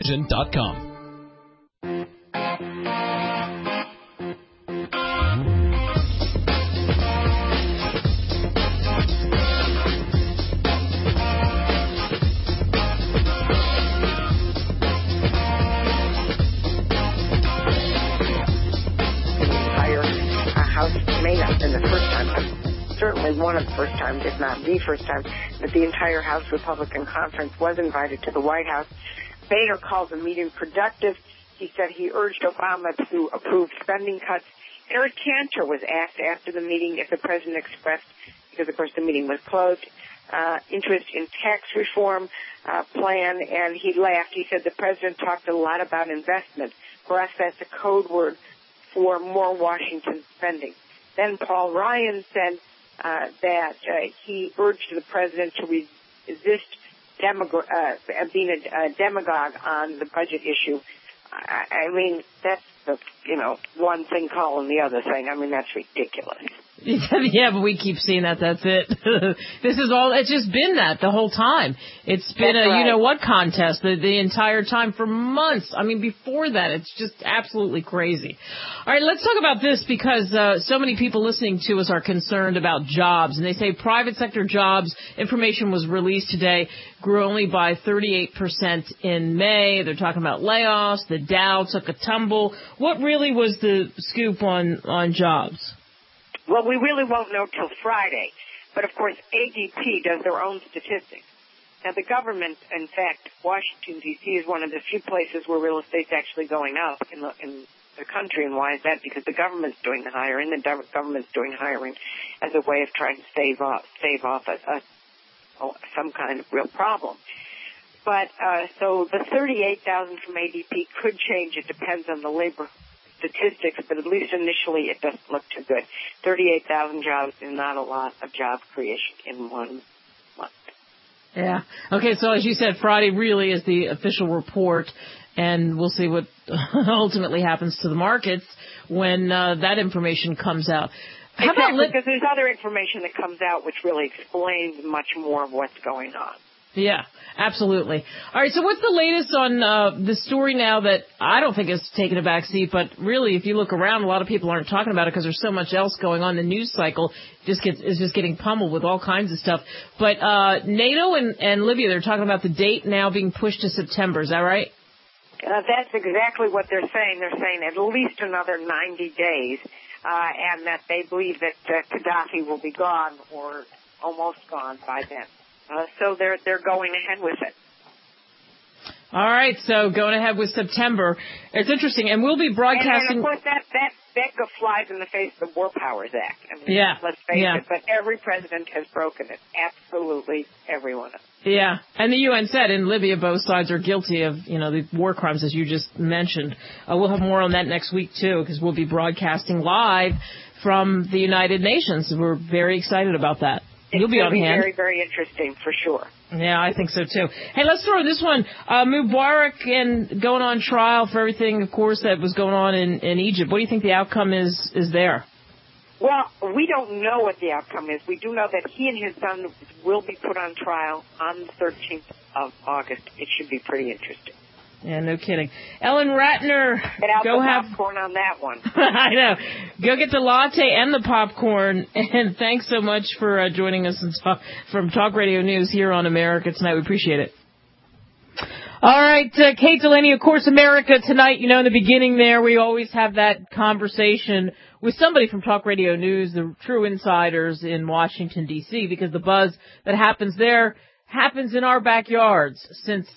Vision.com. Certainly one of the first times, if not the first time, that the entire House Republican Conference was invited to the White House. Boehner called the meeting productive. He said he urged Obama to approve spending cuts. Eric Cantor was asked after the meeting if the president expressed, because of course the meeting was closed, interest in tax reform plan, and he laughed. He said the president talked a lot about investment. For us, that's a code word for more Washington spending. Then Paul Ryan said that he urged the president to resist being a demagogue on the budget issue. I mean, that's the, one thing calling the other thing. I mean, that's ridiculous. Yeah, but we keep seeing that. That's it. This is all. It's just been that the whole time. It's been that's a right. you-know-what contest the entire time for months. I mean, before that, it's just absolutely crazy. All right, let's talk about this because so many people listening to us are concerned about jobs. And they say private sector jobs, information was released today, grew only by 38% in May. They're talking about layoffs. The Dow took a tumble. What really was the scoop on jobs? Well, we really won't know till Friday. But, of course, ADP does their own statistics. Now, the government, in fact, Washington, D.C. is one of the few places where real estate's actually going up in the country. And why is that? Because the government's doing the hiring. The government's doing hiring as a way of trying to stave off some kind of real problem. But so the 38,000 from ADP could change. It depends on the labor statistics, but at least initially it doesn't look too good. 38,000 jobs is not a lot of job creation in 1 month. Yeah. Okay, so as you said, Friday really is the official report, and we'll see what ultimately happens to the markets when that information comes out. How exactly, because there's other information that comes out which really explains much more of what's going on. Yeah, absolutely. All right, so what's the latest on the story now that I don't think has taken a back seat, but really if you look around, a lot of people aren't talking about it because there's so much else going on. The news cycle is just getting pummeled with all kinds of stuff. But NATO and Libya, they're talking about the date now being pushed to September. Is that right? That's exactly what they're saying. They're saying at least another 90 days, and that they believe that Gaddafi will be gone or almost gone by then. So they're going ahead with it. All right, so going ahead with September. It's interesting, and we'll be broadcasting. And of course, that flies in the face of the War Powers Act. I mean, yeah. Let's face it, but every president has broken it. Absolutely everyone. Yeah, and the UN said in Libya both sides are guilty of, the war crimes, as you just mentioned. We'll have more on that next week, too, because we'll be broadcasting live from the United Nations. We're very excited about that. You'll be on hand. Very, very interesting, for sure. Yeah, I think so, too. Hey, let's throw this one. Mubarak and going on trial for everything, of course, that was going on in Egypt. What do you think the outcome is there? Well, we don't know what the outcome is. We do know that he and his son will be put on trial on the 13th of August. It should be pretty interesting. Yeah, no kidding. Ellen Ratner, get out go the have popcorn on that one. I know. Go get the latte and the popcorn. And thanks so much for joining us from Talk Radio News here on America Tonight. We appreciate it. All right, Kate Delaney, of course, America Tonight. In the beginning there, we always have that conversation with somebody from Talk Radio News, the true insiders in Washington, D.C., because the buzz that happens there happens in our backyards since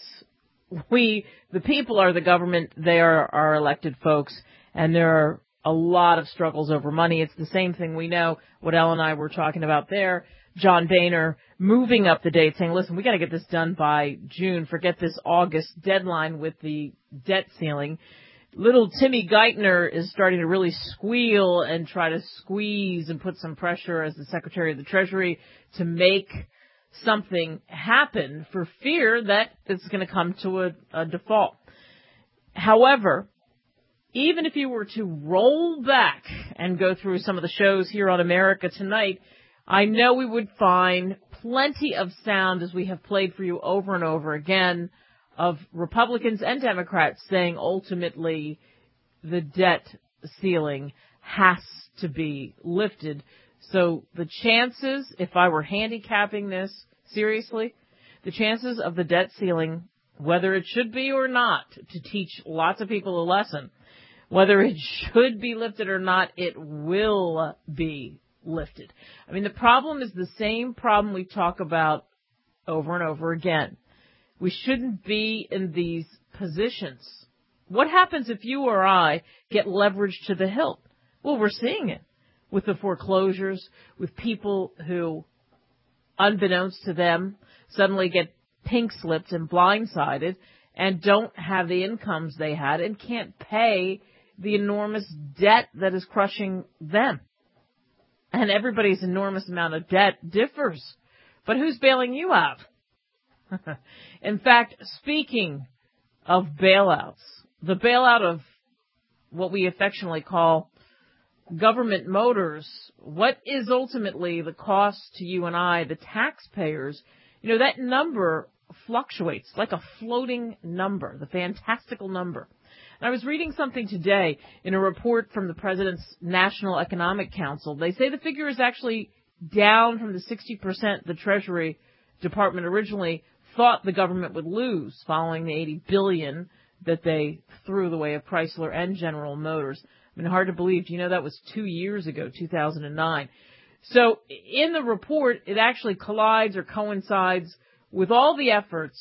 the people are the government, they are our elected folks, and there are a lot of struggles over money. It's the same thing we know, what Ellen and I were talking about there. John Boehner moving up the date, saying, listen, we got to get this done by June. Forget this August deadline with the debt ceiling. Little Timmy Geithner is starting to really squeal and try to squeeze and put some pressure as the Secretary of the Treasury to make something happen for fear that it's going to come to a default. However, even if you were to roll back and go through some of the shows here on America Tonight, I know we would find plenty of sound, as we have played for you over and over again, of Republicans and Democrats saying ultimately the debt ceiling has to be lifted. So the chances, if I were handicapping this seriously, the chances of the debt ceiling, whether it should be or not, to teach lots of people a lesson, whether it should be lifted or not, it will be lifted. I mean, the problem is the same problem we talk about over and over again. We shouldn't be in these positions. What happens if you or I get leveraged to the hilt? Well, we're seeing it with the foreclosures, with people who, unbeknownst to them, suddenly get pink slipped and blindsided and don't have the incomes they had and can't pay the enormous debt that is crushing them. And everybody's enormous amount of debt differs. But who's bailing you out? In fact, speaking of bailouts, the bailout of what we affectionately call government motors, what is ultimately the cost to you and I, the taxpayers? You know, that number fluctuates like a floating number, the fantastical number. And I was reading something today in a report from the President's National Economic Council. They say the figure is actually down from the 60% the Treasury Department originally thought the government would lose following the $80 billion that they threw the way of Chrysler and General Motors. I mean, hard to believe. Do you know that was 2 years ago, 2009? So in the report, it actually collides or coincides with all the efforts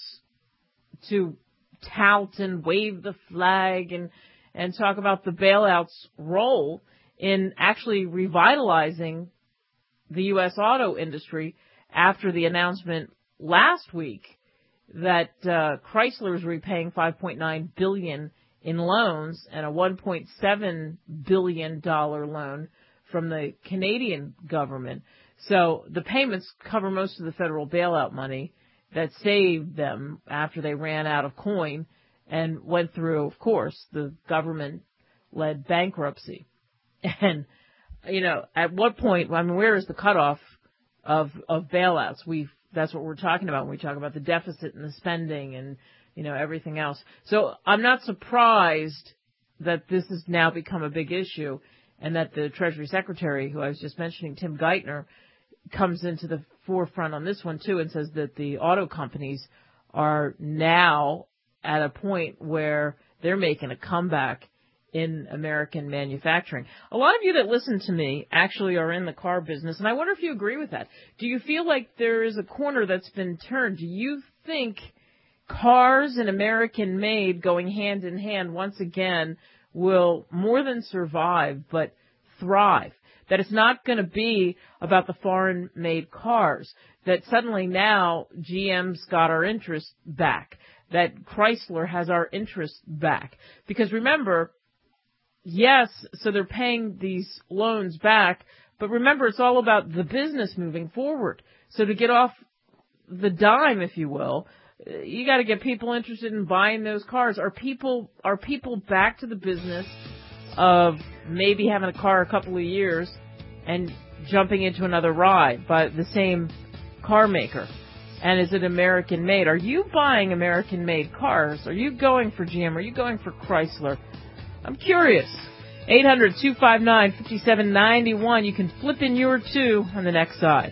to tout and wave the flag and talk about the bailout's role in actually revitalizing the U.S. auto industry after the announcement last week that Chrysler is repaying $5.9 billion in loans and a $1.7 billion loan from the Canadian government. So the payments cover most of the federal bailout money that saved them after they ran out of coin and went through, of course, the government-led bankruptcy. And, you know, at what point, I mean, where is the cutoff of bailouts? That's what we're talking about when we talk about the deficit and the spending and, you know, everything else. So I'm not surprised that this has now become a big issue and that the Treasury Secretary, who I was just mentioning, Tim Geithner, comes into the forefront on this one, too, and says that the auto companies are now at a point where they're making a comeback in American manufacturing. A lot of you that listen to me actually are in the car business, and I wonder if you agree with that. Do you feel like there is a corner that's been turned? Do you think cars and American made going hand in hand once again will more than survive but thrive? That it's not going to be about the foreign-made cars, that suddenly now GM's got our interest back, that Chrysler has our interest back. Because remember, yes, so they're paying these loans back, but remember, it's all about the business moving forward. So to get off the dime, if you will, you got to get people interested in buying those cars. Are people back to the business of maybe having a car a couple of years and jumping into another ride by the same car maker? And is it American made? Are you buying American made cars? Are you going for GM? Are you going for Chrysler? I'm curious. 800-259-5791. You can flip in your two on the next side.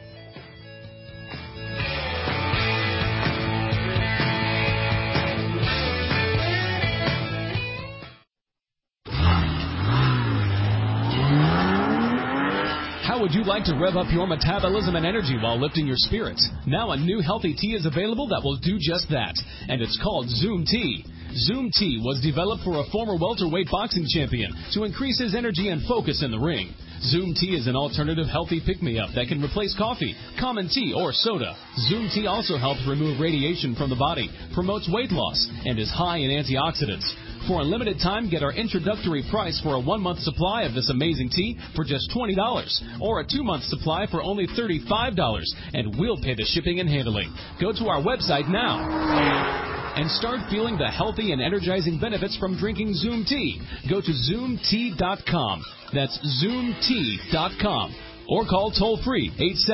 How would you like to rev up your metabolism and energy while lifting your spirits? Now a new healthy tea is available that will do just that, and it's called Zoom Tea. Zoom Tea was developed for a former welterweight boxing champion to increase his energy and focus in the ring. Zoom Tea is an alternative healthy pick-me-up that can replace coffee, common tea, or soda. Zoom Tea also helps remove radiation from the body, promotes weight loss, and is high in antioxidants. For a limited time, get our introductory price for a 1-month supply of this amazing tea for just $20, or a 2-month supply for only $35, and we'll pay the shipping and handling. Go to our website now and start feeling the healthy and energizing benefits from drinking Zoom Tea. Go to ZoomTea.com. That's ZoomTea.com. Or call toll-free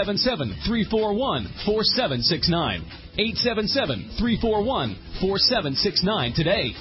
877-341-4769. 877-341-4769 today.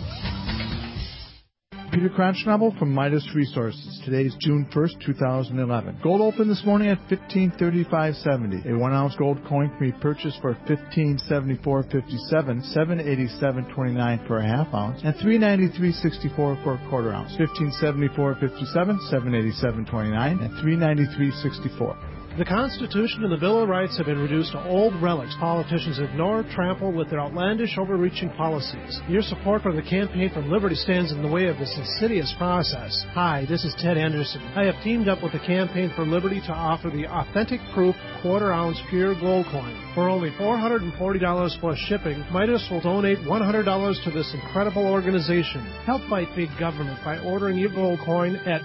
Peter Cronschnabel from Midas Resources. Today is June 1st, 2011. Gold opened this morning at $1535.70. A 1-ounce gold coin can be purchased for $1574.57, $787.29 for a half ounce, and $393.64 for a quarter ounce. $1574.57, $787.29, and $393.64. The Constitution and the Bill of Rights have been reduced to old relics politicians ignore, trample with their outlandish, overreaching policies. Your support for the Campaign for Liberty stands in the way of this insidious process. Hi, this is Ted Anderson. I have teamed up with the Campaign for Liberty to offer the authentic proof quarter-ounce pure gold coin. For only $440 plus shipping, Midas will donate $100 to this incredible organization. Help fight big government by ordering your gold coin at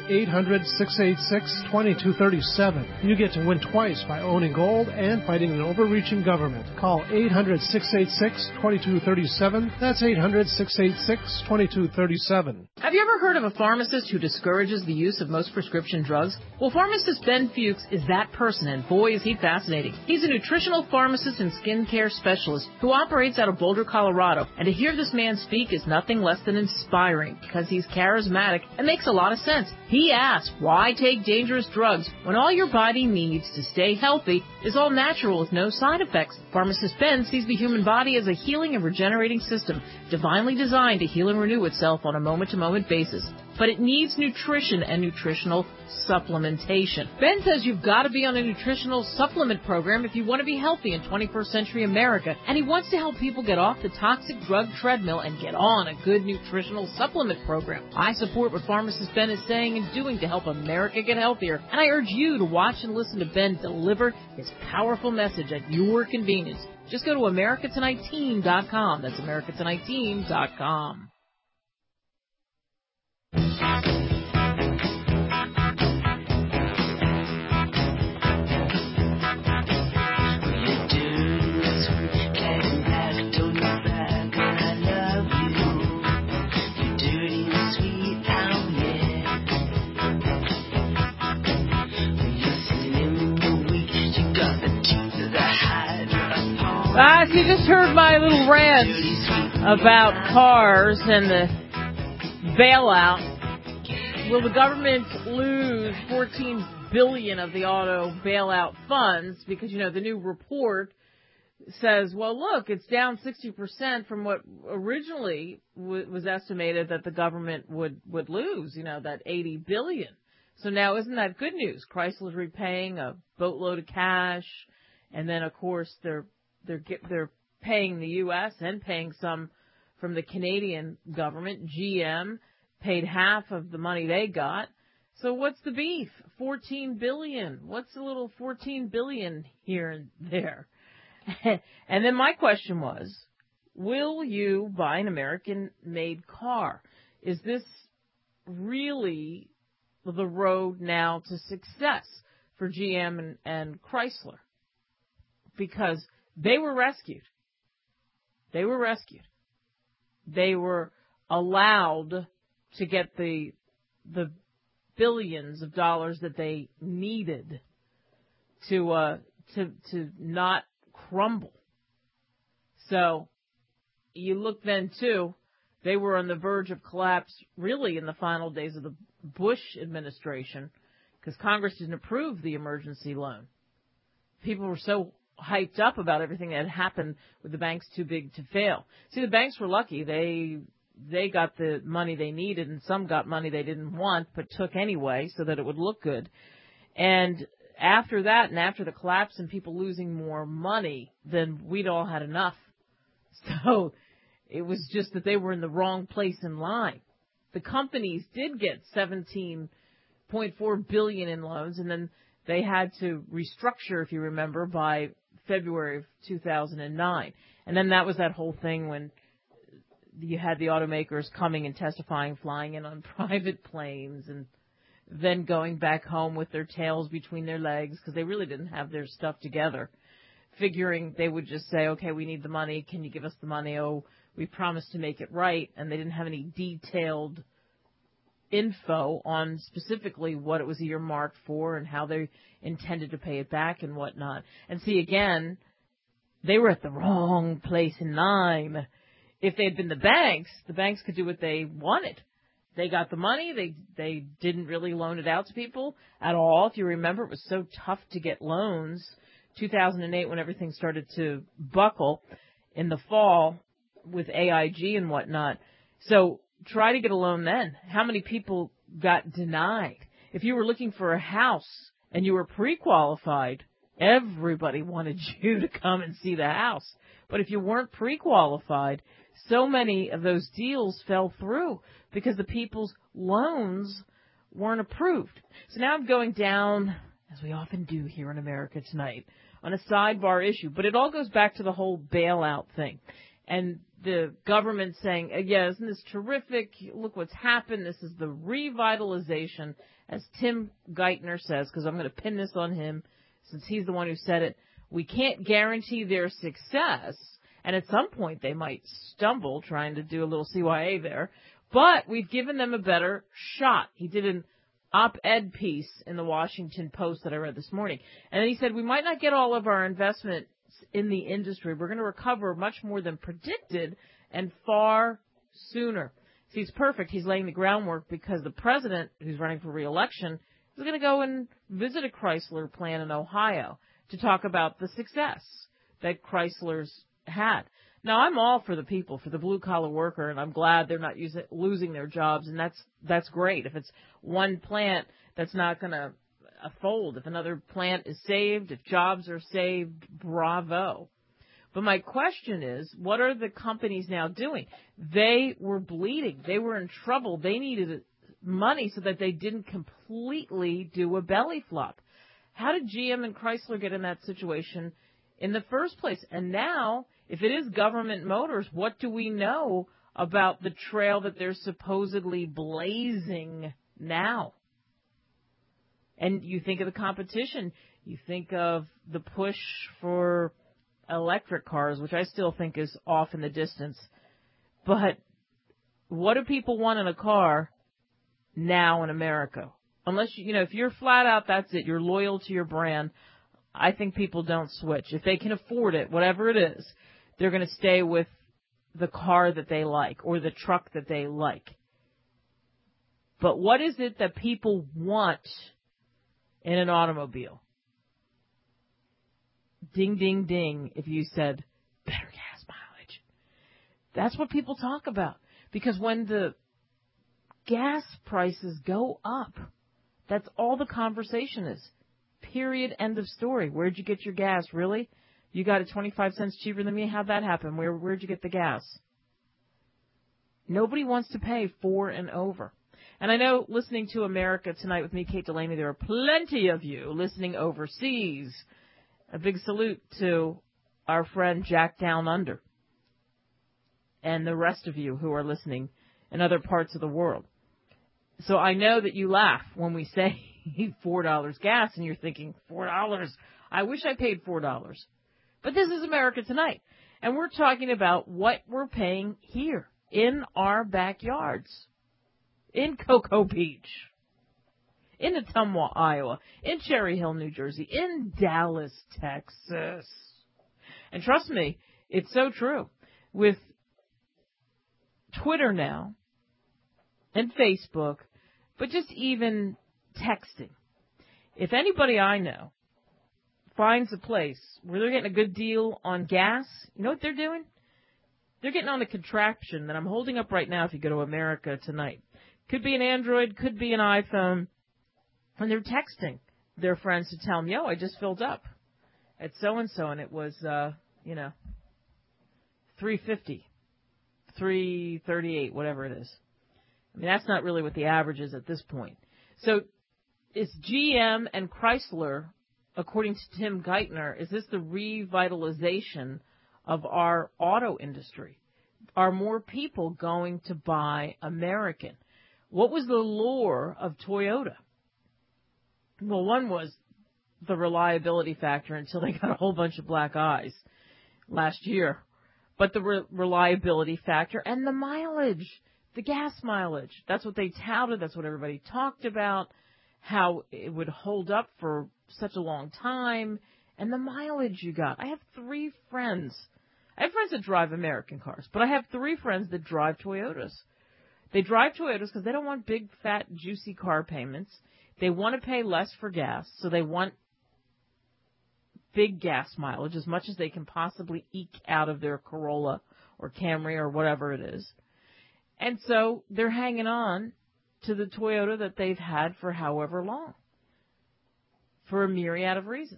800-686-2237. You get to win twice by owning gold and fighting an overreaching government. Call 800-686-2237. That's 800-686-2237. Have you ever heard of a pharmacist who discourages the use of most prescription drugs? Well, pharmacist Ben Fuchs is that person, and boy, is he fascinating. He's a nutritional pharmacist and skincare specialist who operates out of Boulder, Colorado. And to hear this man speak is nothing less than inspiring because he's charismatic and makes a lot of sense. He asks, why take dangerous drugs when all your body needs to stay healthy is all natural with no side effects? Pharmacist Ben sees the human body as a healing and regenerating system, divinely designed to heal and renew itself on a moment-to-moment basis. But it needs nutrition and nutritional supplementation. Ben says you've got to be on a nutritional supplement program if you want to be healthy in 21st century America, and he wants to help people get off the toxic drug treadmill and get on a good nutritional supplement program. I support what Pharmacist Ben is saying and doing to help America get healthier, and I urge you to watch and listen to Ben deliver his powerful message at your convenience. Just go to AmericaTonightTeam.com. That's AmericaTonightTeam.com. So you just heard my little rant about cars and the bailout. Will the government lose $14 billion of the auto bailout funds? Because, you know, the new report says, well, look, it's down 60% from what originally was estimated that the government would lose, you know, that $80 billion. So now isn't that good news? Chrysler's repaying a boatload of cash, and then, of course, they're paying the U.S. and paying some from the Canadian government. GM paid half of the money they got. So what's the beef? $14 billion. What's a little $14 billion here and there? And then my question was, will you buy an American-made car? Is this really the road now to success for GM and Chrysler? Because they were rescued. They were rescued. They were allowed to get the billions of dollars that they needed to not crumble. So you look then too, they were on the verge of collapse really in the final days of the Bush administration because Congress didn't approve the emergency loan. People were so hyped up about everything that had happened with the banks too big to fail. See, the banks were lucky. They got the money they needed, and some got money they didn't want but took anyway so that it would look good. And after that, and after the collapse and people losing more money, then we'd all had enough. So it was just that they were in the wrong place in line. The companies did get $17.4 billion in loans, and then they had to restructure, if you remember, by February of 2009. And then that was that whole thing when you had the automakers coming and testifying, flying in on private planes, and then going back home with their tails between their legs because they really didn't have their stuff together, figuring they would just say, okay, we need the money. Can you give us the money? Oh, we promised to make it right. And they didn't have any detailed info on specifically what it was earmarked for and how they intended to pay it back and whatnot. And see, again, they were at the wrong place in line. If they had been the banks could do what they wanted. They got the money. They didn't really loan it out to people at all. If you remember, it was so tough to get loans. 2008, when everything started to buckle in the fall with AIG and whatnot. So try to get a loan then. How many people got denied? If you were looking for a house and you were pre-qualified, everybody wanted you to come and see the house. But if you weren't pre-qualified, so many of those deals fell through because the people's loans weren't approved. So now I'm going down, as we often do here in America tonight, on a sidebar issue. But it all goes back to the whole bailout thing. And the government saying, yeah, isn't this terrific? Look what's happened. This is the revitalization, as Tim Geithner says, because I'm going to pin this on him since he's the one who said it. We can't guarantee their success. And at some point they might stumble trying to do a little CYA there. But we've given them a better shot. He did an op-ed piece in the Washington Post that I read this morning. And then he said, we might not get all of our investments in the industry. We're going to recover much more than predicted and far sooner. See, he's perfect. He's laying the groundwork because the president, who's running for re-election, is going to go and visit a Chrysler plant in Ohio to talk about the success that Chrysler's had. Now, I'm all for the people, for the blue-collar worker, and I'm glad they're not losing their jobs, and that's great. If it's one plant that's not going to fold, if another plant is saved, if jobs are saved, bravo. But my question is, what are the companies now doing? They were bleeding. They were in trouble. They needed money so that they didn't completely do a belly flop. How did GM and Chrysler get in that situation in the first place? And now, if it is government motors, what do we know about the trail that they're supposedly blazing now? And you think of the competition. You think of the push for electric cars, which I still think is off in the distance. But what do people want in a car now in America? Unless, if you're flat out, that's it, you're loyal to your brand, I think people don't switch. If they can afford it, whatever it is, they're going to stay with the car that they like or the truck that they like. But what is it that people want in an automobile? Ding, ding, ding, if you said, better gas mileage. That's what people talk about. Because when the gas prices go up, that's all the conversation is. Period. End of story. Where'd you get your gas? Really? You got it 25 cents cheaper than me? How'd that happen? Where'd you get the gas? Nobody wants to pay for and over. And I know listening to America Tonight with me, Kate Delaney, there are plenty of you listening overseas. A big salute to our friend Jack Down Under and the rest of you who are listening in other parts of the world. So I know that you laugh when we say $4 gas and you're thinking, $4? I wish I paid $4. But this is America Tonight. And we're talking about what we're paying here in our backyards. In Cocoa Beach, in Ottumwa, Iowa, in Cherry Hill, New Jersey, in Dallas, Texas. And trust me, it's so true. With Twitter now and Facebook, but just even texting. If anybody I know finds a place where they're getting a good deal on gas, you know what they're doing? They're getting on a contraption that I'm holding up right now if you go to America Tonight. Could be an Android, could be an iPhone. And they're texting their friends to tell them, yo, I just filled up at so-and-so, and it was, $3.50, $3.38, whatever it is. I mean, that's not really what the average is at this point. So is GM and Chrysler, according to Tim Geithner, is this the revitalization of our auto industry? Are more people going to buy American? What was the lure of Toyota? Well, one was the reliability factor until they got a whole bunch of black eyes last year. But the reliability factor and the mileage. the gas mileage. That's what they touted. That's what everybody talked about, how it would hold up for such a long time, and the mileage you got. I have 3 friends. I have friends that drive American cars, but I have 3 friends that drive Toyotas. They drive Toyotas because they don't want big, fat, juicy car payments. They want to pay less for gas, so they want big gas mileage, as much as they can possibly eke out of their Corolla or Camry or whatever it is. And so they're hanging on to the Toyota that they've had for however long, for a myriad of reasons.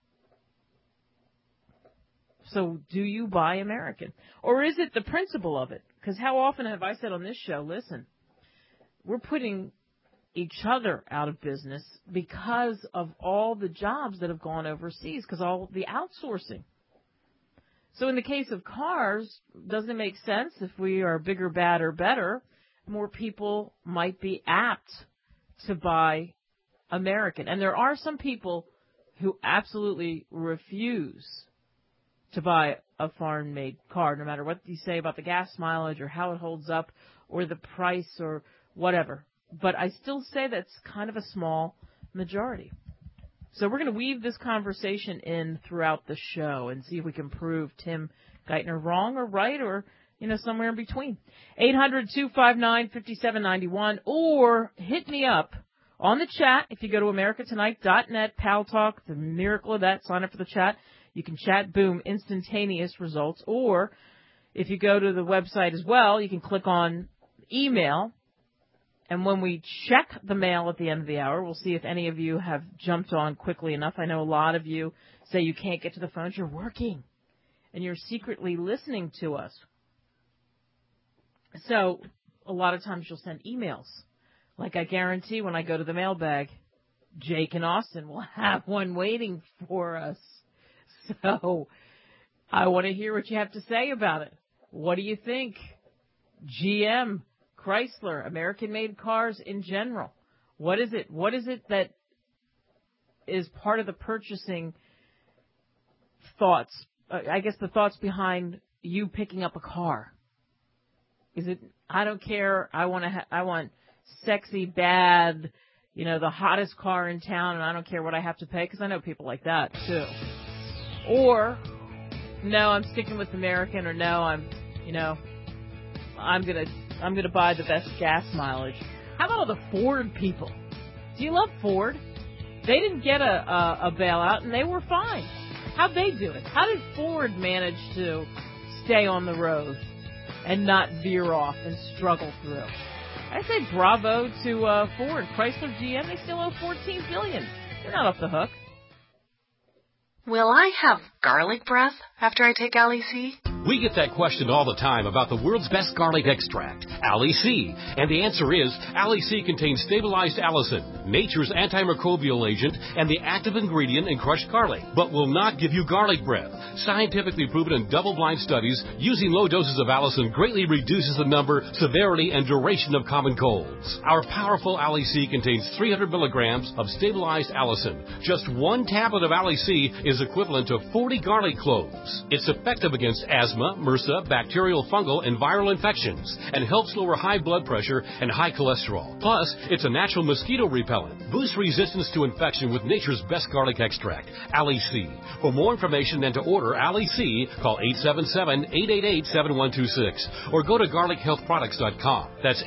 So do you buy American? Or is it the principle of it? Because how often have I said on this show, listen, we're putting each other out of business because of all the jobs that have gone overseas, because all the outsourcing. So in the case of cars, doesn't it make sense if we are bigger, badder, better, more people might be apt to buy American? And there are some people who absolutely refuse to buy a foreign-made car, no matter what you say about the gas mileage or how it holds up or the price or whatever. But I still say that's kind of a small majority. So we're going to weave this conversation in throughout the show and see if we can prove Tim Geithner wrong or right, or, somewhere in between. 800-259-5791, or hit me up on the chat. If you go to americatonight.net, Pal Talk, the miracle of that, sign up for the chat. You can chat, boom, instantaneous results. Or if you go to the website as well, you can click on email. And when we check the mail at the end of the hour, we'll see if any of you have jumped on quickly enough. I know a lot of you say you can't get to the phones. You're working, and you're secretly listening to us. So a lot of times you'll send emails. Like I guarantee when I go to the mailbag, Jake and Austin will have one waiting for us. So I want to hear what you have to say about it. What do you think? GM, Chrysler, American-made cars in general. What is it? What is it that is part of the purchasing thoughts? I guess the thoughts behind you picking up a car. Is it, I don't care, I want sexy, bad, the hottest car in town, and I don't care what I have to pay, because I know people like that too. Or, no, I'm sticking with American, or no, I'm gonna buy the best gas mileage. How about all the Ford people? Do you love Ford? They didn't get a bailout, and they were fine. How'd they do it? How did Ford manage to stay on the road and not veer off and struggle through? I say bravo to Ford. Chrysler, GM, they still owe $14 billion. They're not off the hook. Will I have garlic breath after I take Ali-C? We get that question all the time about the world's best garlic extract, Ali-C. And the answer is, Ali-C contains stabilized allicin, nature's antimicrobial agent, and the active ingredient in crushed garlic, but will not give you garlic breath. Scientifically proven in double-blind studies, using low doses of allicin greatly reduces the number, severity, and duration of common colds. Our powerful Ali-C contains 300 milligrams of stabilized allicin. Just one tablet of Ali-C is equivalent to 40 garlic cloves. It's effective against asthma, MRSA, bacterial, fungal, and viral infections, and helps lower high blood pressure and high cholesterol. Plus, it's a natural mosquito repellent. Boosts resistance to infection with nature's best garlic extract, Ali-C. For more information and to order Ali-C, call 877-888-7126 or go to garlichealthproducts.com. That's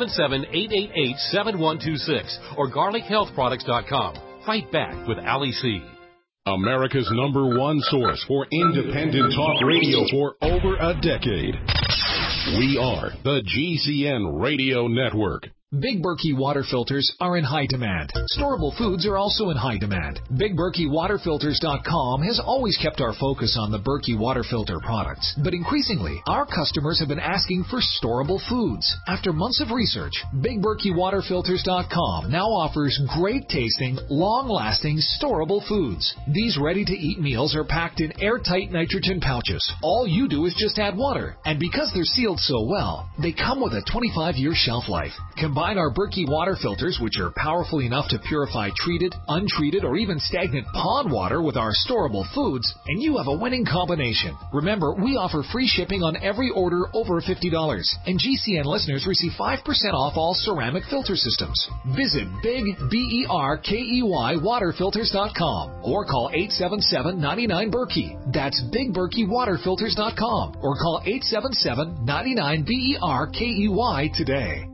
877-888-7126 or garlichealthproducts.com. Fight back with Ali-C. America's #1 source for independent talk radio for over a decade. We are the GCN Radio Network. Big Berkey water filters are in high demand. Storable foods are also in high demand. BigBerkeyWaterFilters.com has always kept our focus on the Berkey water filter products. But increasingly, our customers have been asking for storable foods. After months of research, BigBerkeyWaterFilters.com now offers great tasting, long-lasting, storable foods. These ready-to-eat meals are packed in airtight nitrogen pouches. All you do is just add water. And because they're sealed so well, they come with a 25-year shelf life. Combine Combine our Berkey water filters, which are powerful enough to purify treated, untreated, or even stagnant pond water with our storable foods, and you have a winning combination. Remember, we offer free shipping on every order over $50, and GCN listeners receive 5% off all ceramic filter systems. Visit BigBerkeyWaterFilters.com or call 877-99-BERKEY. That's BigBerkeyWaterFilters.com or call 877-99-BERKEY today.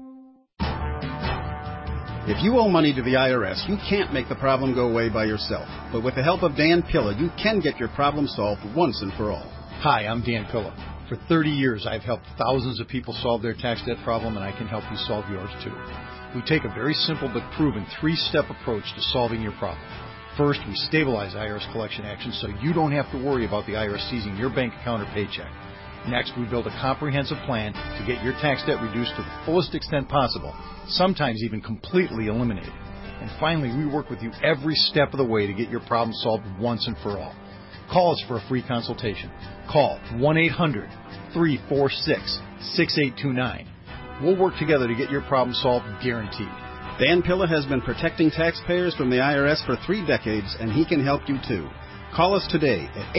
If you owe money to the IRS, you can't make the problem go away by yourself. But with the help of Dan Pilla, you can get your problem solved once and for all. Hi, I'm Dan Pilla. For 30 years, I've helped thousands of people solve their tax debt problem, and I can help you solve yours too. We take a very simple but proven 3-step approach to solving your problem. First, we stabilize IRS collection actions so you don't have to worry about the IRS seizing your bank account or paycheck. Next, we build a comprehensive plan to get your tax debt reduced to the fullest extent possible, sometimes even completely eliminated. And finally, we work with you every step of the way to get your problem solved once and for all. Call us for a free consultation. Call 1-800-346-6829. We'll work together to get your problem solved, guaranteed. Dan Pilla has been protecting taxpayers from the IRS for 3 decades, and he can help you too. Call us today at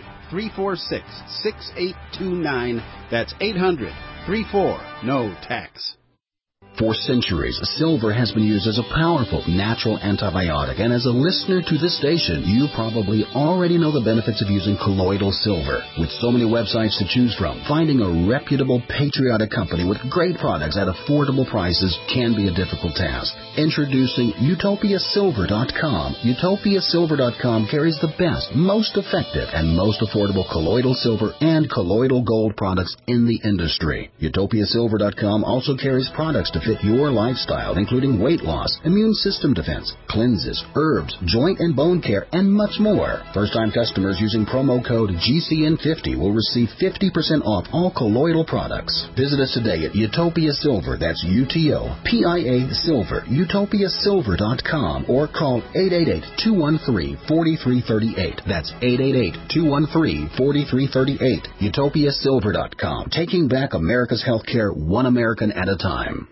800-346-6829. That's 800-34-NO-TAX. For centuries, silver has been used as a powerful natural antibiotic, and as a listener to this station, you probably already know the benefits of using colloidal silver. With so many websites to choose from, finding a reputable, patriotic company with great products at affordable prices can be a difficult task. Introducing UtopiaSilver.com. UtopiaSilver.com carries the best, most effective, and most affordable colloidal silver and colloidal gold products in the industry. UtopiaSilver.com also carries products to fit your lifestyle, including weight loss, immune system defense, cleanses, herbs, joint and bone care, and much more. First-time customers using promo code GCN50 will receive 50% off all colloidal products. Visit us today at Utopia Silver, that's UTOPIA Silver, UtopiaSilver.com, or call 888-213-4338. That's 888-213-4338. UtopiaSilver.com, taking back America's healthcare one American at a time.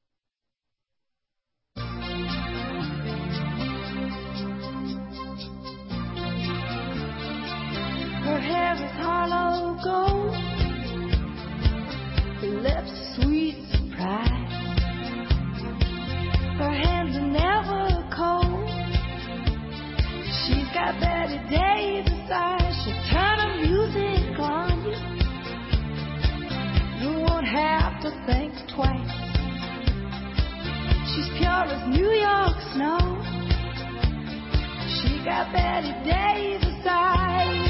Her hair is hollow gold, her lips a sweet surprise. Her hands are never cold. She's got Betty Davis eyes. She'll turn her music on you. You won't have to think twice. She's pure as New York snow. She got Betty Davis eyes.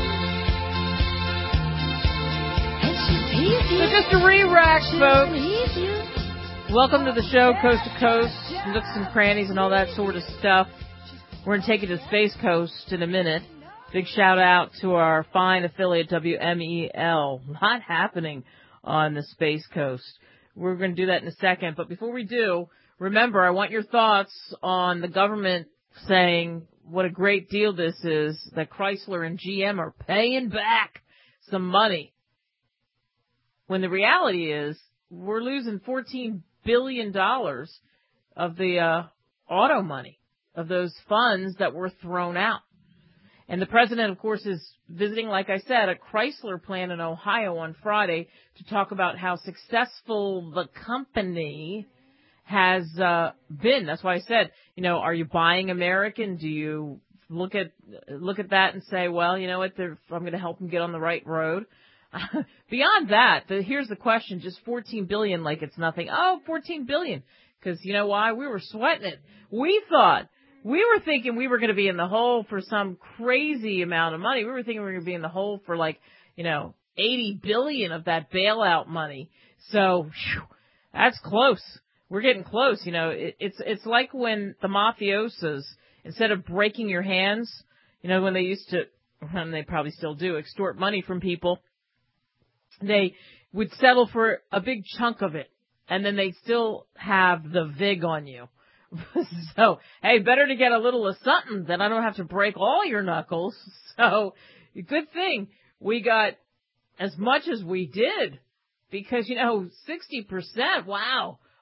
So just a re-rack, folks. Welcome to the show, Coast to Coast, nooks and crannies and all that sort of stuff. We're going to take you to the Space Coast in a minute. Big shout out to our fine affiliate, WMEL. A lot happening on the Space Coast. We're going to do that in a second. But before we do, remember, I want your thoughts on the government saying what a great deal this is, that Chrysler and GM are paying back some money. When the reality is, we're losing $14 billion of the auto money, of those funds that were thrown out. And the president, of course, is visiting, like I said, a Chrysler plant in Ohio on Friday to talk about how successful the company has been. That's why I said, you know, are you buying American? Do you look at that and say, well, you know what, I'm going to help them get on the right road? Beyond that, here's the question, just $14 billion like it's nothing. Oh, $14 billion. Because you know why? We were sweating it. We were thinking we were going to be in the hole for some crazy amount of money. We were thinking we were going to be in the hole for $80 billion of that bailout money. So, that's close. We're getting close. It's like when the mafiosos, instead of breaking your hands, when they used to, and they probably still do, extort money from people, they would settle for a big chunk of it, and then they'd still have the vig on you. So, hey, better to get a little of something than I don't have to break all your knuckles. So, good thing we got as much as we did, because, 60%, wow,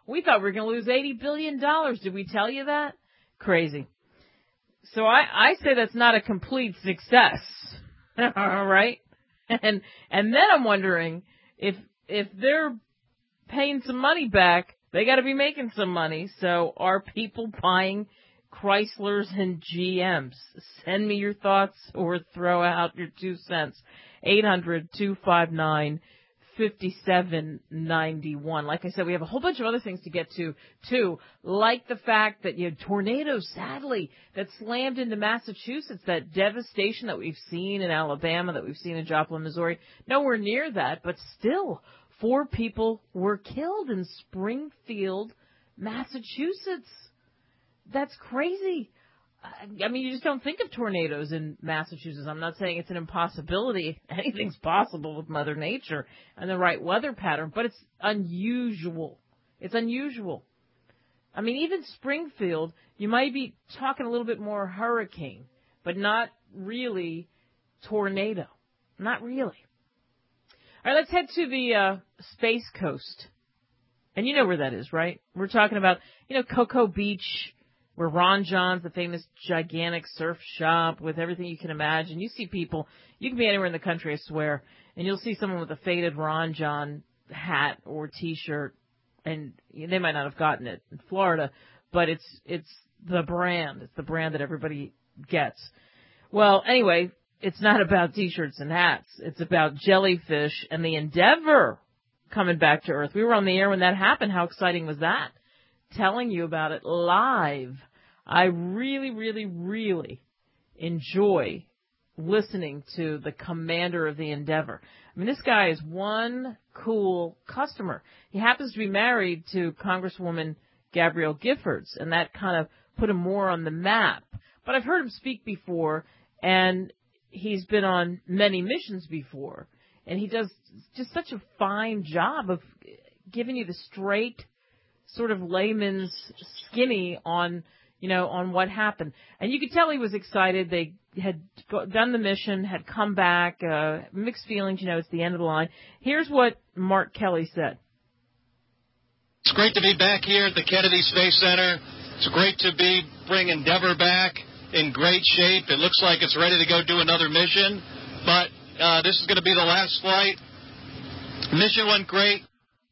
We thought we were going to lose $80 billion. Did we tell you that? Crazy. So I say that's not a complete success. All right? And then I'm wondering if they're paying some money back, they got to be making some money. So are people buying Chryslers and GMs? Send me your thoughts or throw out your 2 cents. 800-259-5791. Like I said, we have a whole bunch of other things to get to, too, like the fact that tornadoes, sadly, that slammed into Massachusetts, that devastation that we've seen in Alabama, that we've seen in Joplin, Missouri, nowhere near that, but still, 4 people were killed in Springfield, Massachusetts. That's crazy. I mean, you just don't think of tornadoes in Massachusetts. I'm not saying it's an impossibility. Anything's possible with Mother Nature and the right weather pattern, but it's unusual. It's unusual. I mean, even Springfield, you might be talking a little bit more hurricane, but not really tornado. Not really. All right, let's head to the Space Coast. And you know where that is, right? We're talking about, Cocoa Beach, where Ron John's, the famous gigantic surf shop with everything you can imagine. You see people, you can be anywhere in the country, I swear, and you'll see someone with a faded Ron John hat or T-shirt, and they might not have gotten it in Florida, but it's the brand. It's the brand that everybody gets. Well, anyway, it's not about T-shirts and hats. It's about jellyfish and the Endeavour coming back to Earth. We were on the air when that happened. How exciting was that? Telling you about it live. I really, really, really enjoy listening to the commander of the Endeavour. I mean, this guy is one cool customer. He happens to be married to Congresswoman Gabrielle Giffords, and that kind of put him more on the map. But I've heard him speak before, and he's been on many missions before, and he does just such a fine job of giving you the straight sort of layman's skinny on what happened. And you could tell he was excited. They had done the mission, had come back, mixed feelings, it's the end of the line. Here's what Mark Kelly said. It's great to be back here at the Kennedy Space Center. It's great to be bringing Endeavour back in great shape. It looks like it's ready to go do another mission, but this is going to be the last flight. Mission went great.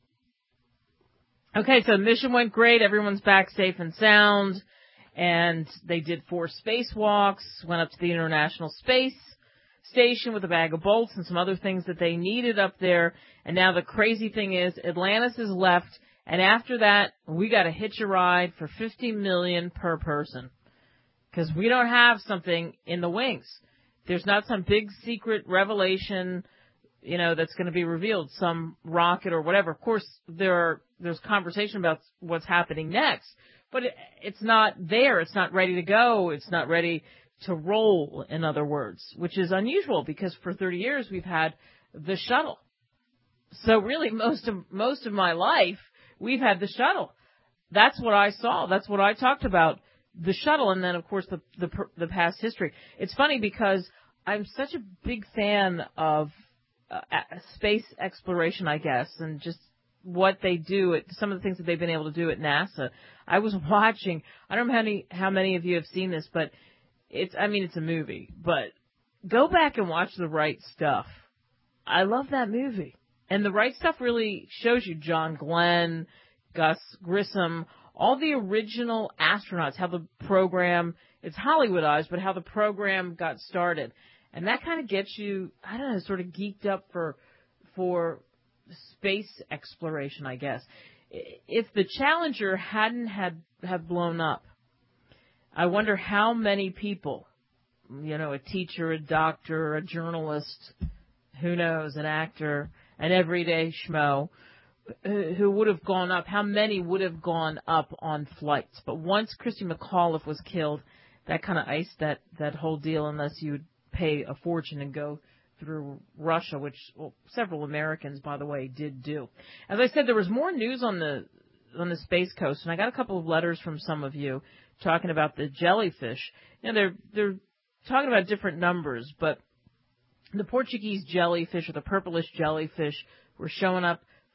Okay, so the mission went great. Everyone's back safe and sound. And they did 4 spacewalks, went up to the International Space Station with a bag of bolts and some other things that they needed up there. And now the crazy thing is Atlantis is left. And after that, we got to hitch a ride for $50 million per person. Because we don't have something in the wings. There's not some big secret revelation, that's going to be revealed, some rocket or whatever. Of course, there's conversation about what's happening next, but it's not there. It's not ready to go. It's not ready to roll, in other words, which is unusual because for 30 years we've had the shuttle. So really most of my life we've had the shuttle. That's what I saw. That's what I talked about, the shuttle, and then of course the past history. It's funny because I'm such a big fan of space exploration, I guess, and just what they do, some of the things that they've been able to do at NASA. I was watching, I don't know how many of you have seen this, but it's a movie, but go back and watch The Right Stuff. I love that movie. And The Right Stuff really shows you John Glenn, Gus Grissom, all the original astronauts, how the program, it's Hollywoodized, but how the program got started. And that kind of gets you, sort of geeked up for space exploration, I guess. If the Challenger hadn't had blown up, I wonder how many people, a teacher, a doctor, a journalist, who knows, an actor, an everyday schmo, who would have gone up, how many would have gone up on flights. But once Christy McAuliffe was killed, that kind of iced that whole deal, unless you would pay a fortune and go through Russia, which several Americans, by the way, did do. As I said, there was more news on the Space Coast, and I got a couple of letters from some of you talking about the jellyfish. They're talking about different numbers, but the Portuguese jellyfish or the purplish jellyfish were showing up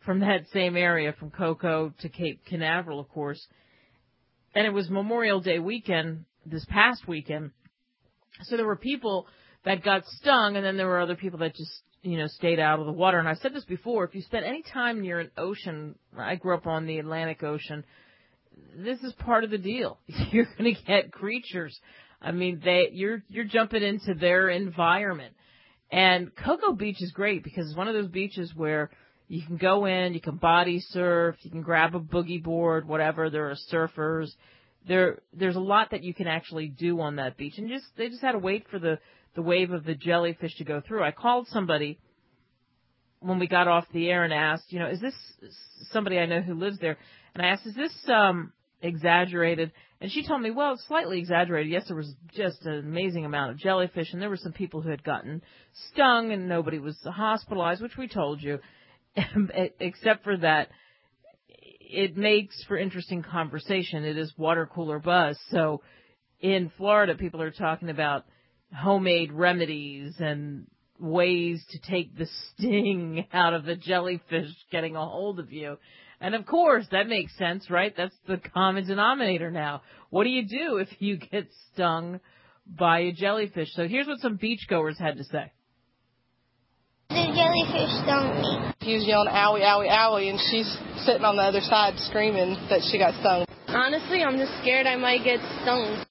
from that same area, from Cocoa to Cape Canaveral, of course. And it was Memorial Day weekend, this past weekend. So there were people that got stung, and then there were other people that just, stayed out of the water. And I said this before, if you spend any time near an ocean, I grew up on the Atlantic Ocean, this is part of the deal. You're going to get creatures. I mean, you're jumping into their environment. And Cocoa Beach is great because it's one of those beaches where you can go in, you can body surf, you can grab a boogie board, whatever. There are surfers. There's a lot that you can actually do on that beach. And they just had to wait for the wave of the jellyfish to go through. I called somebody when we got off the air and asked, is this somebody I know who lives there? And I asked, is this exaggerated? And she told me, well, it's slightly exaggerated. Yes, there was just an amazing amount of jellyfish, and there were some people who had gotten stung, and nobody was hospitalized, which we told you. Except for that, it makes for interesting conversation. It is water cooler buzz. So in Florida, people are talking about homemade remedies and ways to take the sting out of the jellyfish getting a hold of you. And of course, that makes sense, right? That's the common denominator now. What do you do if you get stung by a jellyfish? So here's what some beachgoers had to say. The jellyfish stung me. He was yelling, owie, owie, owie, and she's sitting on the other side screaming that she got stung. Honestly, I'm just scared I might get stung.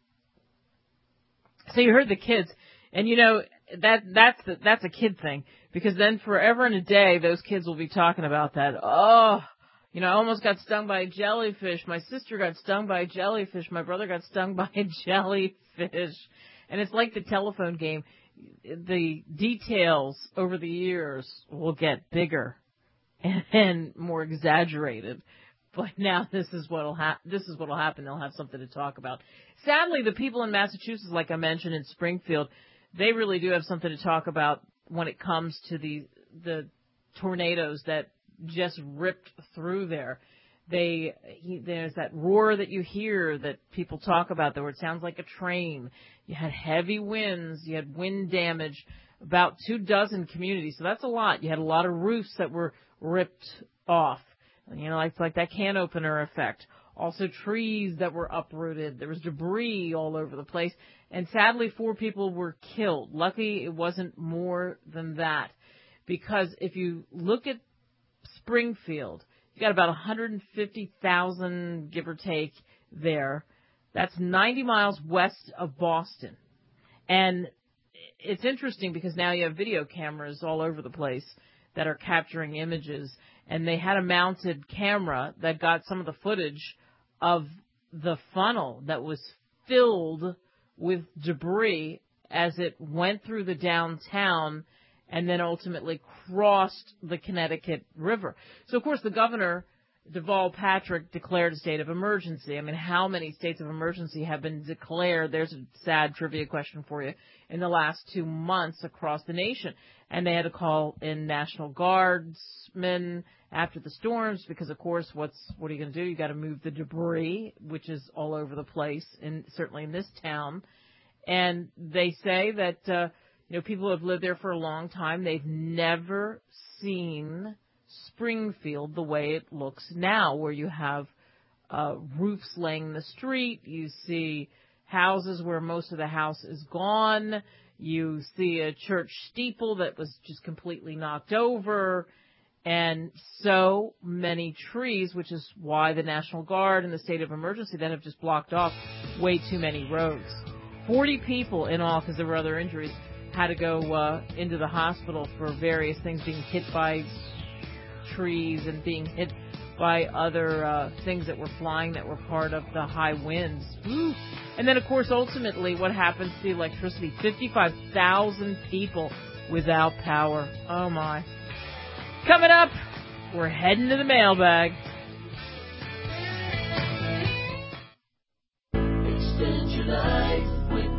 So you heard the kids, and that's a kid thing, because then forever and a day, those kids will be talking about that. Oh, I almost got stung by a jellyfish. My sister got stung by a jellyfish. My brother got stung by a jellyfish. And it's like the telephone game. The details over the years will get bigger and more exaggerated. But now this is what'll happen. They'll have something to talk about. Sadly, the people in Massachusetts, like I mentioned in Springfield, they really do have something to talk about when it comes to the tornadoes that just ripped through there. There's that roar that you hear that people talk about, where it sounds like a train. You had heavy winds. You had wind damage, about 24 communities. So that's a lot. You had a lot of roofs that were ripped off. Like that can opener effect. Also trees that were uprooted. There was debris all over the place. And sadly, 4 people were killed. Lucky it wasn't more than that. Because if you look at Springfield, you got about 150,000, give or take, there. That's 90 miles west of Boston. And it's interesting because now you have video cameras all over the place that are capturing images. And they had a mounted camera that got some of the footage of the funnel that was filled with debris as it went through the downtown and then ultimately crossed the Connecticut River. So, of course, the governor, Deval Patrick, declared a state of emergency. I mean, how many states of emergency have been declared? There's a sad trivia question for you. In the last 2 months across the nation. And they had to call in National Guardsmen after the storms because, of course, what are you going to do? You got to move the debris, which is all over the place, certainly in this town. And they say that people who have lived there for a long time, they've never seen Springfield the way it looks now, where you have roofs laying in the street. You see houses where most of the house is gone. You see a church steeple that was just completely knocked over. And so many trees, which is why the National Guard and the state of emergency then have just blocked off way too many roads. 40 people in all, because there were other injuries, had to go into the hospital for various things, being hit by trees and being hit by other things that were flying that were part of the high winds. Woo. And then, of course, ultimately, what happens to the electricity? 55,000 people without power. Oh, my. Coming up, we're heading to the mailbag. Extend your life with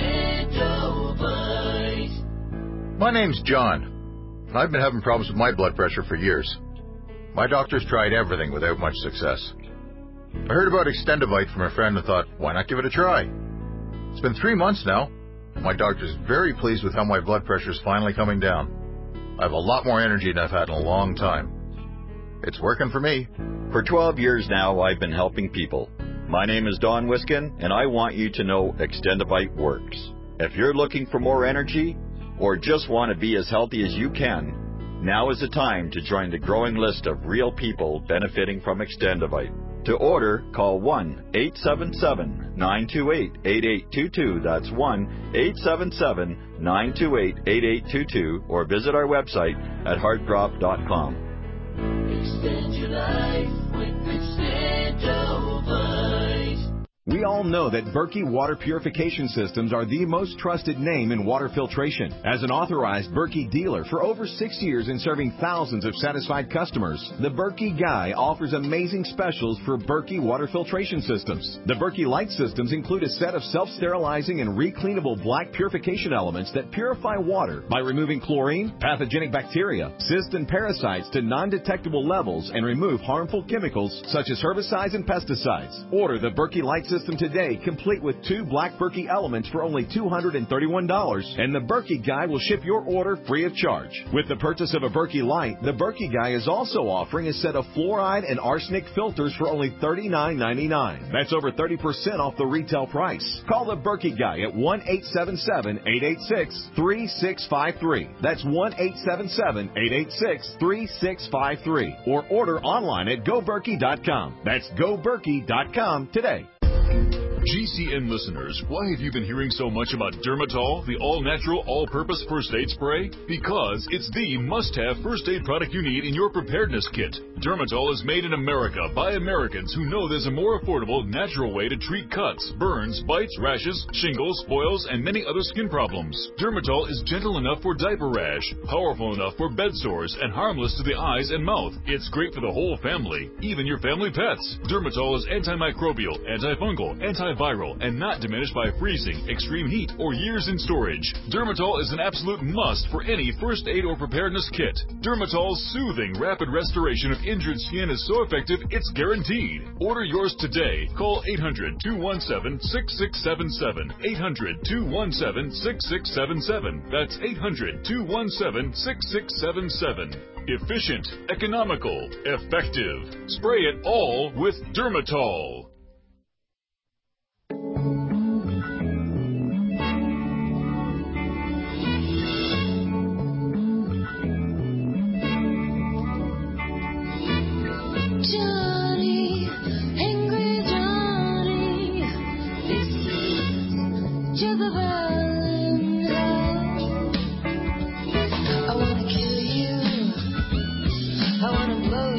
Extendovite. My name's John, and I've been having problems with my blood pressure for years. My doctor's tried everything without much success. I heard about Extendovite from a friend and thought, why not give it a try? It's been 3 months now. My doctor's very pleased with how my blood pressure's finally coming down. I have a lot more energy than I've had in a long time. It's working for me. For 12 years now, I've been helping people. My name is Don Wiskin, and I want you to know Extendivite works. If you're looking for more energy or just want to be as healthy as you can, now is the time to join the growing list of real people benefiting from Extendivite. To order, call 1-877-928-8822. That's 1-877-928-8822, or visit our website at heartdrop.com. Extend your life with Extendivite. We all know that Berkey Water Purification Systems are the most trusted name in water filtration. As an authorized Berkey dealer for over 6 years and serving thousands of satisfied customers, the Berkey Guy offers amazing specials for Berkey Water Filtration Systems. The Berkey Light Systems include a set of self-sterilizing and recleanable black purification elements that purify water by removing chlorine, pathogenic bacteria, cysts, and parasites to non-detectable levels and remove harmful chemicals such as herbicides and pesticides. Order the Berkey Light System today, complete with 2 black Berkey elements for only $231, and the Berkey Guy will ship your order free of charge. With the purchase of a Berkey Light, the Berkey Guy is also offering a set of fluoride and arsenic filters for only $39.99. That's over 30% off the retail price. Call the Berkey Guy at 1-877-886-3653. That's 1-877-886-3653. Or order online at GoBerkey.com. That's GoBerkey.com today. GCN listeners, why have you been hearing so much about Dermatol, the all-natural, all-purpose first aid spray? Because it's the must-have first aid product you need in your preparedness kit. Dermatol is made in America by Americans who know there's a more affordable, natural way to treat cuts, burns, bites, rashes, shingles, boils, and many other skin problems. Dermatol is gentle enough for diaper rash, powerful enough for bed sores, and harmless to the eyes and mouth. It's great for the whole family, even your family pets. Dermatol is antimicrobial, antifungal, antiviral, and not diminished by freezing, extreme heat, or years in storage. Dermatol is an absolute must for any first aid or preparedness kit. Dermatol's soothing, rapid restoration of injured skin is so effective, it's guaranteed. Order yours today. Call 800-217-6677. 800-217-6677. That's 800-217-6677. Efficient, economical, effective. Spray it all with Dermatol. Johnny, angry Johnny, this is Jezebel in hell. I wanna kill you, I wanna blow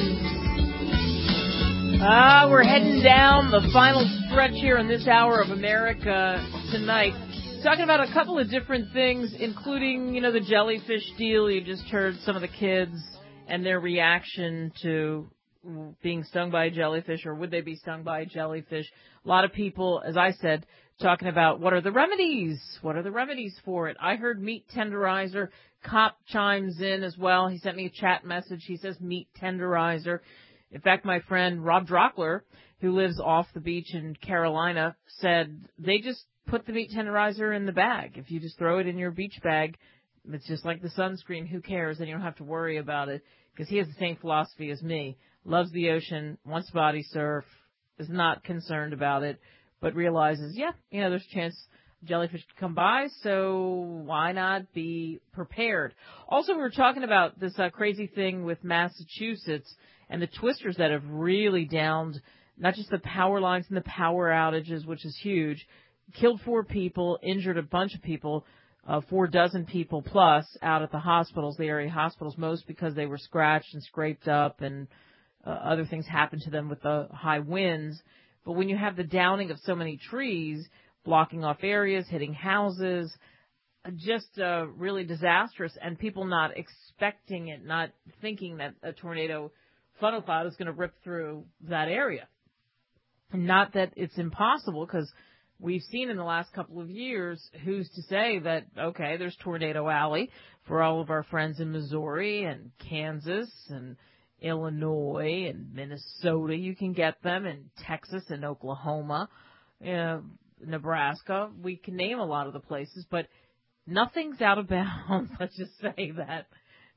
you. We're heading down the final stretch here in this hour of America Tonight. Talking about a couple of different things, including, the jellyfish deal. You just heard some of the kids and their reaction to being stung by a jellyfish, or would they be stung by a jellyfish? A lot of people, as I said, talking about what are the remedies? What are the remedies for it? I heard meat tenderizer. Cop chimes in as well. He sent me a chat message. He says meat tenderizer. In fact, my friend Rob Drockler, who lives off the beach in Carolina, said they just put the meat tenderizer in the bag. If you just throw it in your beach bag, it's just like the sunscreen. Who cares? Then you don't have to worry about it, because he has the same philosophy as me. Loves the ocean, wants to body surf, is not concerned about it, but realizes, there's a chance jellyfish could come by, so why not be prepared? Also, we were talking about this crazy thing with Massachusetts and the twisters that have really downed not just the power lines and the power outages, which is huge, killed 4 people, injured a bunch of people, 4 dozen people plus out at the hospitals, the area hospitals, most because they were scratched and scraped up, and other things happened to them with the high winds. But when you have the downing of so many trees, blocking off areas, hitting houses, just really disastrous, and people not expecting it, not thinking that a tornado funnel cloud is going to rip through that area. And not that it's impossible, because we've seen in the last couple of years, who's to say that, okay, there's Tornado Alley for all of our friends in Missouri and Kansas and Illinois and Minnesota. You can get them in Texas and Oklahoma, Nebraska. We can name a lot of the places, but nothing's out of bounds. Let's just say that.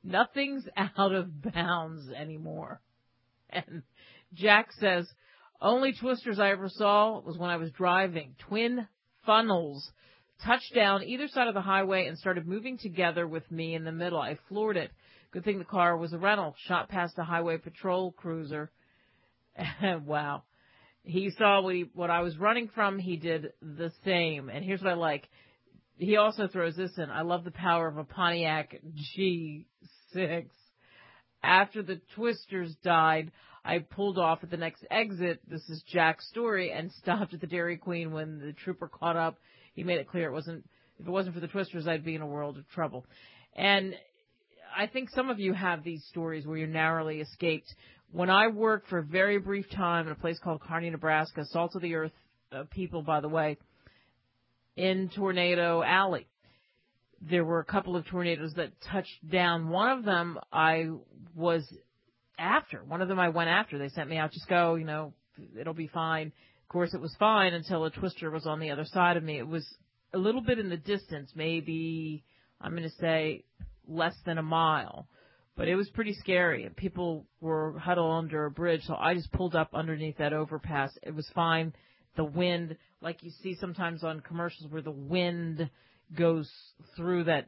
Nothing's out of bounds anymore. And Jack says, only twisters I ever saw was when I was driving. Twin funnels touched down either side of the highway and started moving together with me in the middle. I floored it. Good thing the car was a rental. Shot past a highway patrol cruiser. Wow. He saw what I was running from. He did the same. And here's what I like. He also throws this in. I love the power of a Pontiac G6. After the twisters died, I pulled off at the next exit. This is Jack's story, and stopped at the Dairy Queen when the trooper caught up. He made it clear if it wasn't for the twisters, I'd be in a world of trouble. And I think some of you have these stories where you narrowly escaped. When I worked for a very brief time in a place called Kearney, Nebraska, salt of the earth people, by the way, in Tornado Alley, there were a couple of tornadoes that touched down. One of them I was after. One of them I went after. They sent me out, just go, it'll be fine. Of course, it was fine until a twister was on the other side of me. It was a little bit in the distance, maybe, I'm going to say, less than a mile. But it was pretty scary. People were huddled under a bridge, so I just pulled up underneath that overpass. It was fine. The wind, like you see sometimes on commercials where the wind goes through that,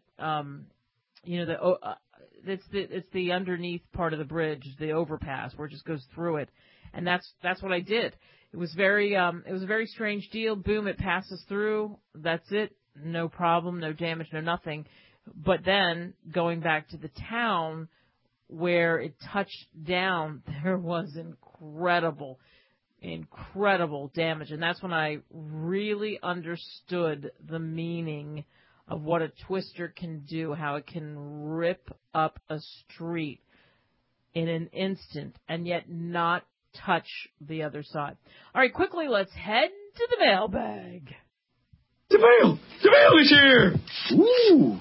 it's the underneath part of the bridge, the overpass, where it just goes through it. And that's what I did. It was a very strange deal. Boom, it passes through. That's it. No problem, no damage, no nothing. But then, going back to the town where it touched down, there was incredible damage. And that's when I really understood the meaning of what a twister can do, how it can rip up a street in an instant and yet not touch the other side. All right, quickly, let's head to the mailbag. The mail is here! Ooh!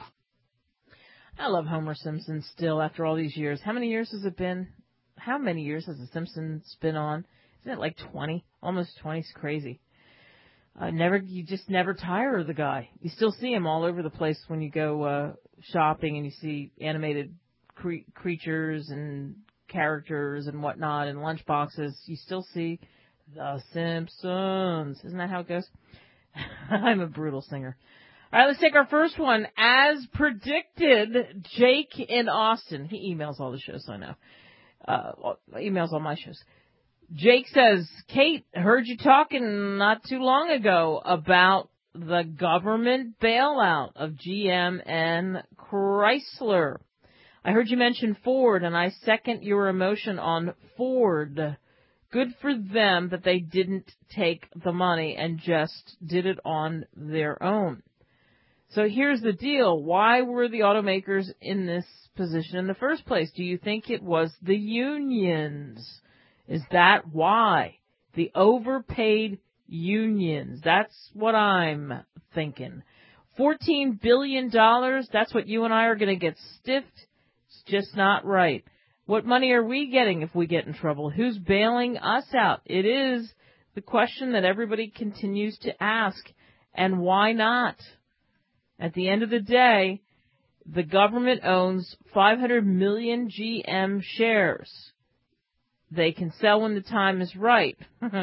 I love Homer Simpson still after all these years. How many years has it been? How many years has The Simpsons been on? Isn't it like 20? Almost 20. It's crazy. You just never tire of the guy. You still see him all over the place when you go shopping and you see animated creatures and characters and whatnot and lunchboxes. You still see The Simpsons. Isn't that how it goes? I'm a brutal singer. All right, let's take our first one. As predicted, Jake in Austin. He emails all the shows, I know. Emails all my shows. Jake says, Kate, heard you talking not too long ago about the government bailout of GM and Chrysler. I heard you mention Ford, and I second your emotion on Ford. Good for them that they didn't take the money and just did it on their own. So here's the deal. Why were the automakers in this position in the first place? Do you think it was the unions? Is that why? The overpaid unions. That's what I'm thinking. $14 billion, that's what you and I are going to get stiffed. It's just not right. What money are we getting if we get in trouble? Who's bailing us out? It is the question that everybody continues to ask. And why not? At the end of the day, the government owns 500 million GM shares. They can sell when the time is right.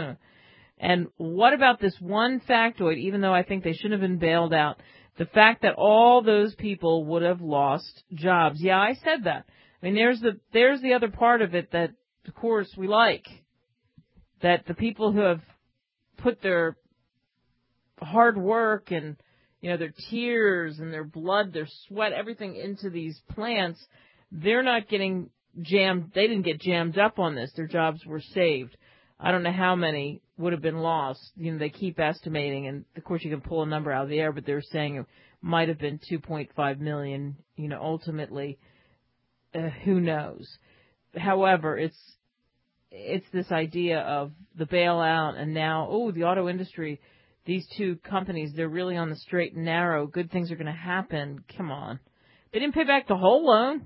And what about this one factoid, even though I think they shouldn't have been bailed out, the fact that all those people would have lost jobs. Yeah, I said that. I mean, there's the other part of it that, of course, we like. That the people who have put their hard work and, their tears and their blood, their sweat, everything into these plants, they're not getting jammed. They didn't get jammed up on this. Their jobs were saved. I don't know how many would have been lost. They keep estimating, and of course you can pull a number out of the air, but they're saying it might have been 2.5 million, ultimately. Who knows? However, it's this idea of the bailout, and now, the auto industry, these two companies, they're really on the straight and narrow. Good things are going to happen. Come on. They didn't pay back the whole loan.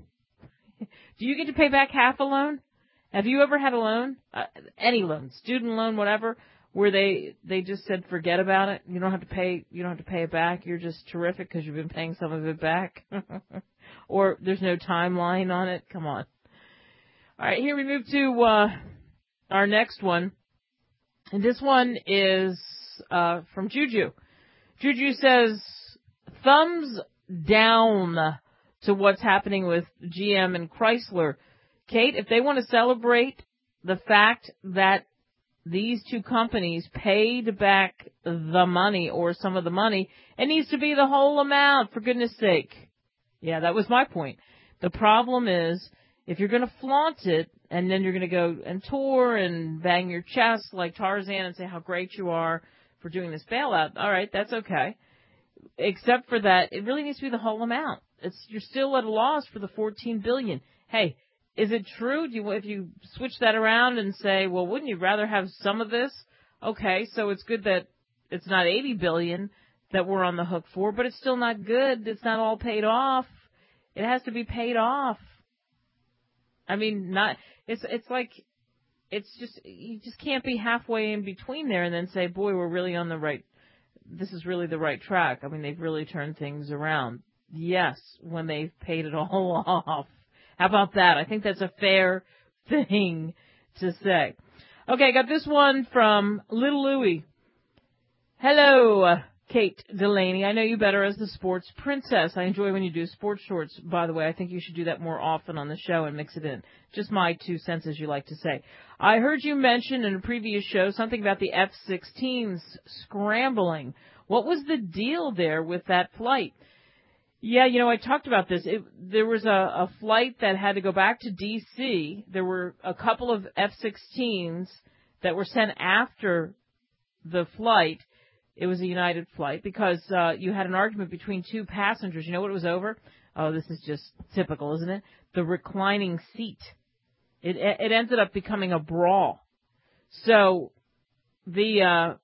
Do you get to pay back half a loan? Have you ever had a loan? Any loan, student loan, whatever, where they just said forget about it. You don't have to pay it back. You're just terrific because you've been paying some of it back. Or there's no timeline on it. Come on. All right, here we move to our next one. And this one is from Juju. Juju says, thumbs down to what's happening with GM and Chrysler. Kate, if they want to celebrate the fact that these two companies paid back the money or some of the money, it needs to be the whole amount, for goodness sake. Yeah, that was my point. The problem is, if you're going to flaunt it and then you're going to go and tour and bang your chest like Tarzan and say how great you are for doing this bailout, all right, that's okay. Except for that, it really needs to be the whole amount. You're still at a loss for the $14 billion. Hey, is it true? If you switch that around and say, well, wouldn't you rather have some of this? Okay, so it's good that it's not $80 billion that we're on the hook for, but it's still not good. It's not all paid off. It has to be paid off. I mean, it's like, you just can't be halfway in between there and then say, boy, we're really on this is really the right track. I mean, they've really turned things around. Yes, when they've paid it all off. How about that? I think that's a fair thing to say. Okay, I got this one from Little Louie. Hello, Kate Delaney. I know you better as the sports princess. I enjoy when you do sports shorts, by the way. I think you should do that more often on the show and mix it in. Just my 2 cents, as you like to say. I heard you mention in a previous show something about the F-16s scrambling. What was the deal there with that flight? Yeah, I talked about this. There was a flight that had to go back to D.C. There were a couple of F-16s that were sent after the flight. It was a United flight because you had an argument between two passengers. You know what it was over? Oh, this is just typical, isn't it? The reclining seat. It ended up becoming a brawl. So the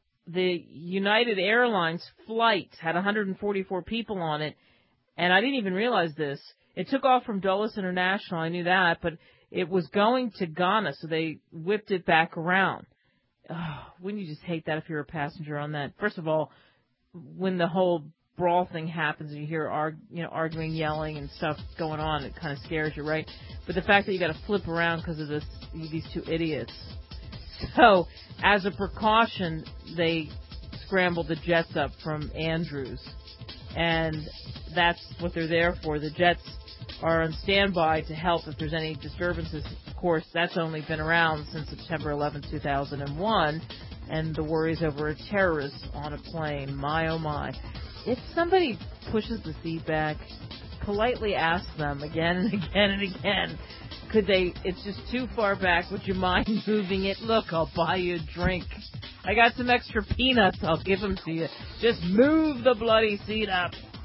United Airlines flight had 144 people on it, and I didn't even realize this. It took off from Dulles International, I knew that, but it was going to Ghana, so they whipped it back around. Oh, wouldn't you just hate that if you're a passenger on that? First of all, when the whole brawl thing happens and you hear arguing, yelling, and stuff going on, it kind of scares you, right? But the fact that you got to flip around because of these two idiots. So, as a precaution, they scrambled the jets up from Andrews. And that's what they're there for. The jets are on standby to help if there's any disturbances. Of course, that's only been around since September 11, 2001. And the worries over a terrorist on a plane. My, oh, my. If somebody pushes the seat back, politely ask them again and again and again, it's just too far back. Would you mind moving it? Look, I'll buy you a drink. I got some extra peanuts. I'll give them to you. Just move the bloody seat up.